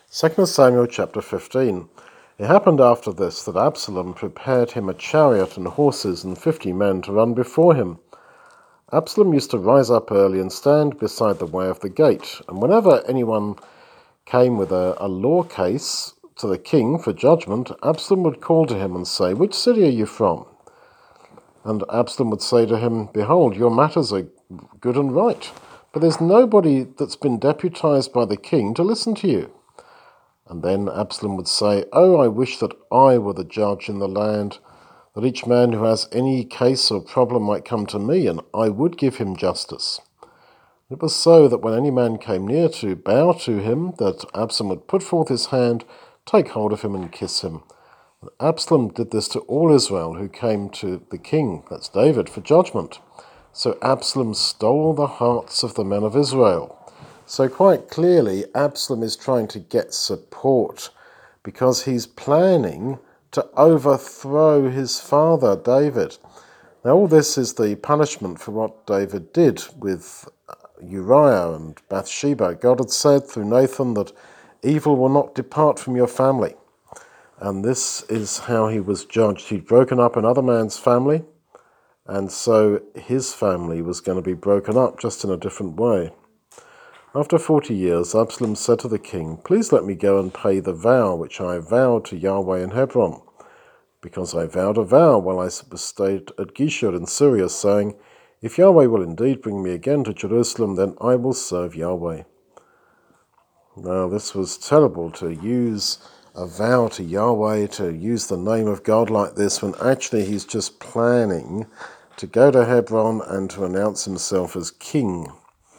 2 Samuel chapter 15. It happened after this that Absalom prepared him a chariot and horses and 50 men to run before him. Absalom used to rise up early and stand beside the way of the gate, and whenever anyone came with a law case to the king for judgment, Absalom would call to him and say, "Which city are you from?" And Absalom would say to him, "Behold, your matters are good and right, but there's nobody that's been deputized by the king to listen to you." And then Absalom would say, "Oh, I wish that I were the judge in the land, that each man who has any case or problem might come to me, and I would give him justice." It was so that when any man came near to bow to him, that Absalom would put forth his hand, take hold of him, and kiss him. And Absalom did this to all Israel who came to the king, that's David, for judgment. So Absalom stole the hearts of the men of Israel. So quite clearly, Absalom is trying to get support because he's planning to overthrow his father, David. Now, all this is the punishment for what David did with Uriah and Bathsheba. God had said through Nathan that evil will not depart from your family. And this is how he was judged. He'd broken up another man's family, and so his family was going to be broken up just in a different way. After 40 years, Absalom said to the king, "Please let me go and pay the vow which I vowed to Yahweh in Hebron, because I vowed a vow while I stayed at Geshur in Syria, saying, 'If Yahweh will indeed bring me again to Jerusalem, then I will serve Yahweh.'" Now, this was terrible, to use a vow to Yahweh, to use the name of God like this, when actually he's just planning to go to Hebron and to announce himself as king.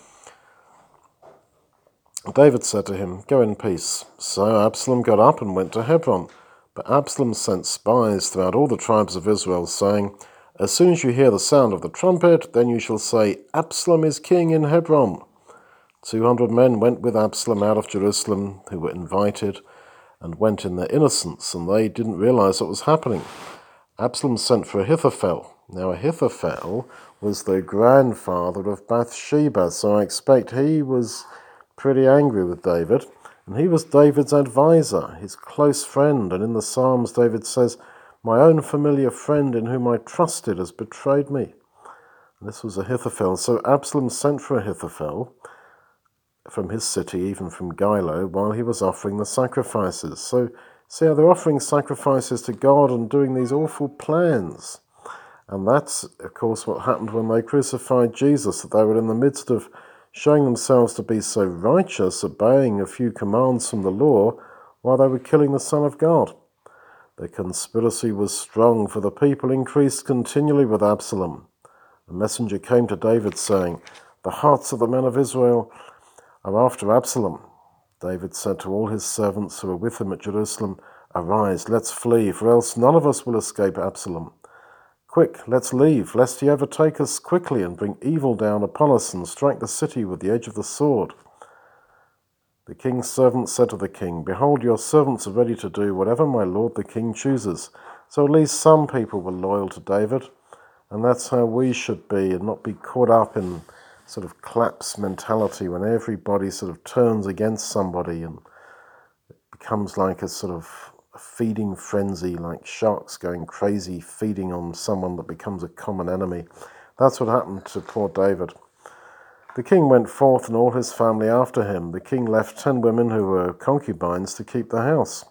David said to him, "Go in peace." So Absalom got up and went to Hebron. But Absalom sent spies throughout all the tribes of Israel, saying, "As soon as you hear the sound of the trumpet, then you shall say, 'Absalom is king in Hebron.'" 200 men went with Absalom out of Jerusalem, who were invited, and went in their innocence, and they didn't realize what was happening. Absalom sent for Ahithophel. Now, Ahithophel was the grandfather of Bathsheba, so I expect he was pretty angry with David, and he was David's advisor, his close friend, and in the Psalms David says, "My own familiar friend in whom I trusted has betrayed me." And this was Ahithophel. So Absalom sent for Ahithophel from his city, even from Gilo, while he was offering the sacrifices. So see how they're offering sacrifices to God and doing these awful plans. And that's, of course, what happened when they crucified Jesus, that they were in the midst of showing themselves to be so righteous, obeying a few commands from the law, while they were killing the Son of God. The conspiracy was strong, for the people increased continually with Absalom. A messenger came to David, saying, "The hearts of the men of Israel are after Absalom." David said to all his servants who were with him at Jerusalem, "Arise, let's flee, for else none of us will escape Absalom. Quick, let's leave, lest he overtake us quickly and bring evil down upon us and strike the city with the edge of the sword." The king's servants said to the king, "Behold, your servants are ready to do whatever my lord the king chooses." So at least some people were loyal to David, and that's how we should be, and not be caught up in sort of collapse mentality when everybody sort of turns against somebody and it becomes like a sort of feeding frenzy, like sharks going crazy, feeding on someone that becomes a common enemy. That's what happened to poor David. The king went forth and all his family after him. The king left 10 women who were concubines to keep the house.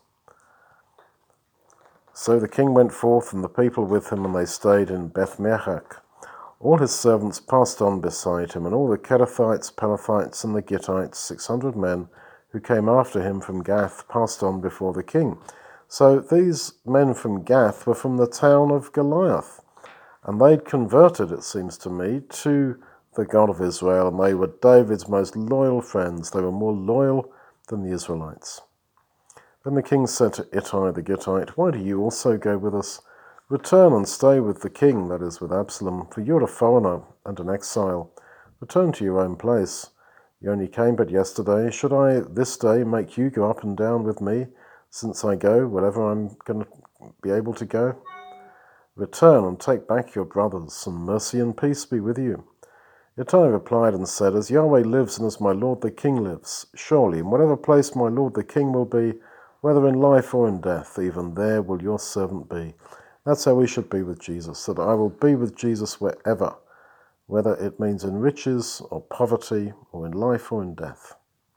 So the king went forth and the people with him, and they stayed in Beth-mehach. All his servants passed on beside him, and all the Kerethites, Pelethites, and the Gittites, 600 men who came after him from Gath, passed on before the king. So these men from Gath were from the town of Goliath, and they'd converted, it seems to me, to the God of Israel, and they were David's most loyal friends. They were more loyal than the Israelites. Then the king said to Ittai the Gittite, "Why do you also go with us? Return and stay with the king," that is, with Absalom, "for you're a foreigner and an exile. Return to your own place. You only came but yesterday. Should I this day make you go up and down with me, since I go wherever I'm going to be able to go? Return and take back your brothers, and mercy and peace be with you." Ittai replied and said, As Yahweh lives and as my lord the king lives, surely in whatever place my lord the king will be, whether in life or in death, even there will your servant be. That's how we should be with Jesus, that I will be with Jesus wherever, whether it means in riches or poverty or in life or in death.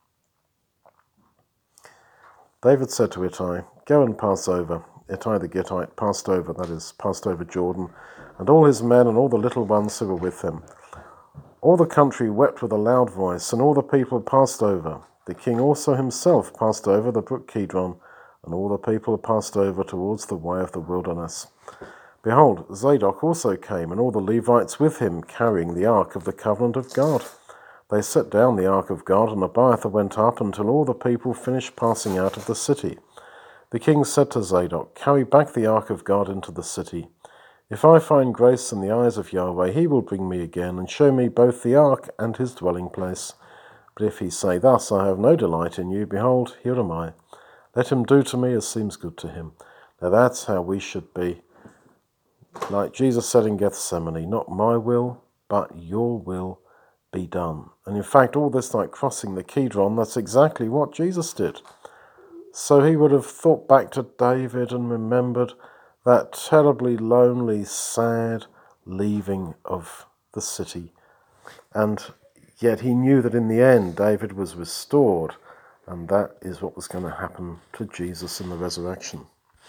David said to Ittai, Go and pass over. Ittai the Gittite passed over, that is, passed over Jordan, and all his men and all the little ones who were with him. All the country wept with a loud voice, and all the people passed over. The king also himself passed over the brook Kidron, and all the people passed over towards the way of the wilderness. Behold, Zadok also came, and all the Levites with him, carrying the ark of the covenant of God. They set down the ark of God, and Abiathar went up until all the people finished passing out of the city. The king said to Zadok, Carry back the ark of God into the city. If I find grace in the eyes of Yahweh, he will bring me again, and show me both the ark and his dwelling place. But if he say thus, I have no delight in you, behold, here am I. Let him do to me as seems good to him. Now that's how we should be. Like Jesus said in Gethsemane, not my will, but your will be done. And in fact, all this like crossing the Kidron, that's exactly what Jesus did. So he would have thought back to David and remembered that terribly lonely, sad leaving of the city. And yet he knew that in the end, David was restored, and that is what was going to happen to Jesus in the resurrection.